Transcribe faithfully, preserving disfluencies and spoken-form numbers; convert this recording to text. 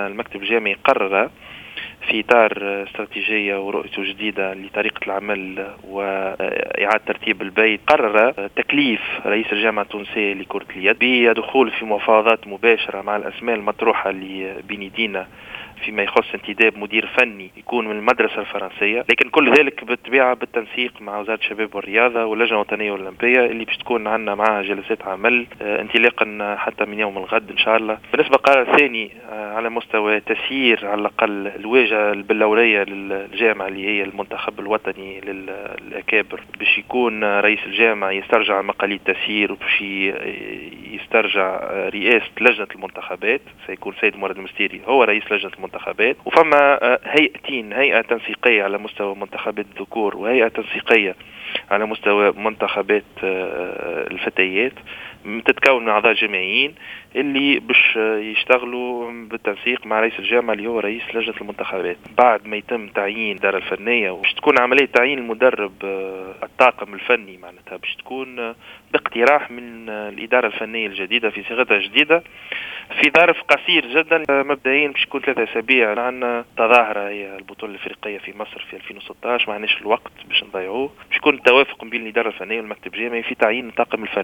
المكتب الجامعي قرر في إطار استراتيجية ورؤيته جديدة لطريقة العمل وإعادة ترتيب البيت، قرر تكليف رئيس الجامعة التونسية لكرة اليد بدخول في مفاوضات مباشرة مع الأسماء المطروحة بين يدينا فيما يخص انتداب مدير فني يكون من المدرسة الفرنسية، لكن كل ذلك بالطبيعة بالتنسيق مع وزارة الشباب والرياضة واللجنة الوطنية الأولمبية اللي باش تكون عندنا معها جلسات عمل انطلاقا حتى من يوم الغد إن شاء الله. بالنسبة للقرار ثاني على مستوى تسيير على الأقل الواجهة البلورية للجامعة اللي هي المنتخب الوطني للأكابر، باش يكون رئيس الجامعة يسترجع مقاليد تسيير وباش يسترجع رئاسة لجنة المنتخبات، سيكون سيد مراد المستيري هو رئيس لجنة المنتخبات. وفما هيئتين، هيئة تنسيقية على مستوى منتخبات الذكور وهيئة تنسيقية على مستوى منتخبات الفتيات، تتكون من أعضاء جامعيين اللي باش يشتغلوا بالتنسيق مع رئيس الجامعة اللي هو رئيس لجنة المنتخبات. بعد ما يتم تعيين الإدارة الفنية وش تكون عملية تعيين المدرب الطاقم الفني معناتها باش تكون باقتراح من الإدارة الفنية الجديدة في صيغتها جديدة في ظرف قصير جدا. مبدئيا باش يكون ثلاثة أسابيع عندنا تظاهرة هي البطولة الأفريقية في مصر في ألفين وستة عشر، ما عندناش الوقت باش نضيعوه. باش يكون التوافق بين الإدارة الفنية والمكتب الجامعي في تعيين الطاقم الفني.